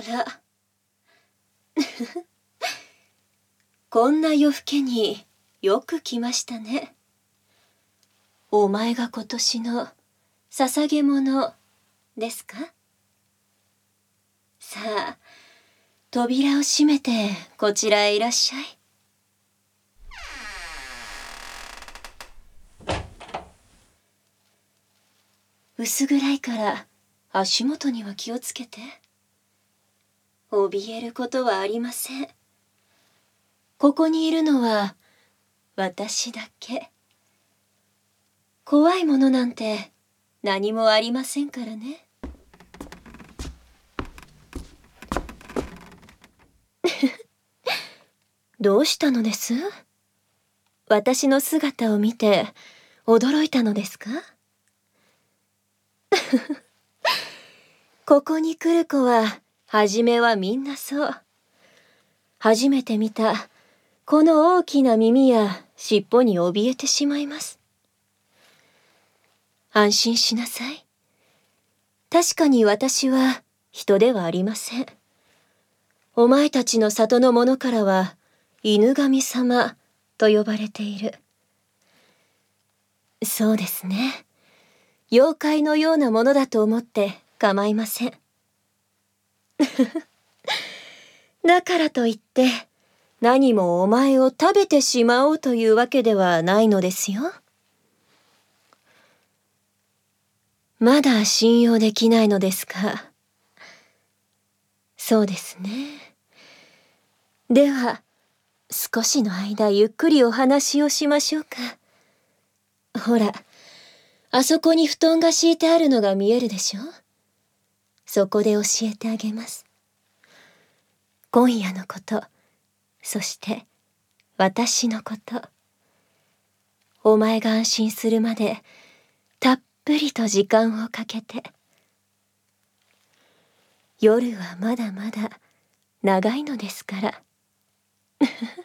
ら。こんな夜更けによく来ましたね。お前が今年の捧げ物ですか？さあ、扉を閉めてこちらへいらっしゃい。薄暗いから足元には気をつけて。怯えることはありません。ここにいるのは私だけ。怖いものなんて何もありませんからね。どうしたのです？私の姿を見て驚いたのですか？ここに来る子は初めはみんなそう。初めて見たこの大きな耳や尻尾に怯えてしまいます。安心しなさい。確かに私は人ではありません。お前たちの里の者からは犬神様と呼ばれている。そうですね。妖怪のようなものだと思って構いません。だからといって何もお前を食べてしまおうというわけではないのですよ。まだ信用できないのですか？そうですね。では少しの間ゆっくりお話をしましょうか。ほら、あそこに布団が敷いてあるのが見えるでしょ？そこで教えてあげます。今夜のこと、そして私のこと。お前が安心するまでたっぷりと時間をかけて。夜はまだまだ長いのですから。